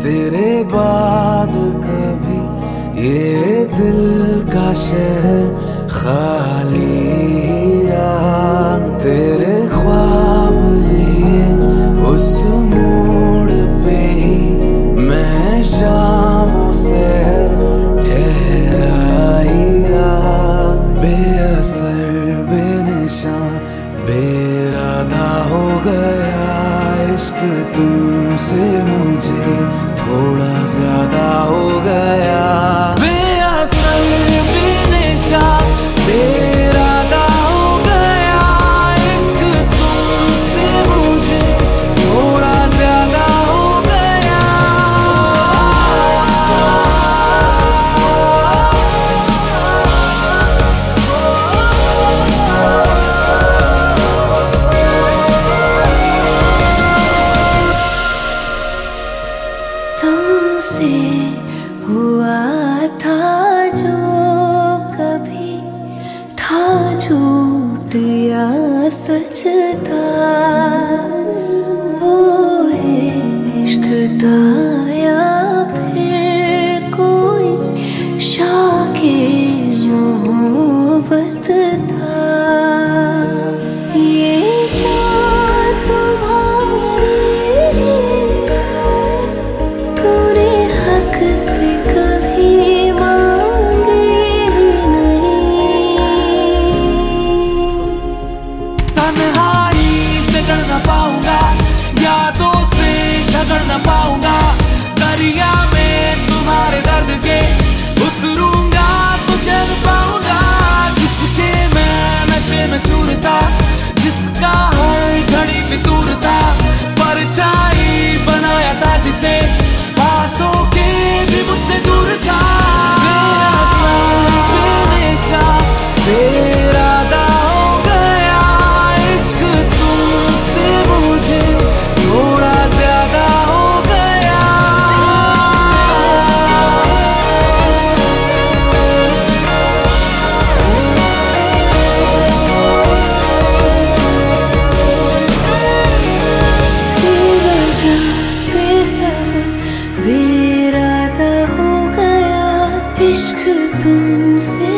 तेरे बाद कभी ये दिल का शहर खाली रहा। तेरे ख्वाब लिए उस मोड़ पे ही मैं शामों से ठहरा ही रहा। बेअसर बेनिशान बेइरादा हो गया इश्क तुमसे मुझे थोड़ा ज्यादा हो गया। बेअसर बेनिशान बेइरादा हो गया इश्क तुमसे मुझे थोड़ा ज्यादा हो गया। तुमसे हुआ था जो कभी था झूठ या सच था, वो इश्क था या फिर कोई शौक़े मोहब्बत था। ये जो तुम्हारी तूने हक से कभी मांगे नहीं। तन्हाई से डर न पाऊंगा, यादों से झगड़ न पाऊंगा। दरिया में तुम्हारे दर्द के उतरूंगा तो चल पाऊंगा। जिसके मैं नशे में चूर था, जिसका हर घड़ी पे दूर था, परछाई बनाया था जिसे पासों के भी मुझसे दूर था। बेअसर बेनिशान बेइरादा हो गया इश्क तुमसे मुझे थोड़ा ज्यादा हो गया। बेवजह बेसबब बेइरादा हो गया इश्क तुमसे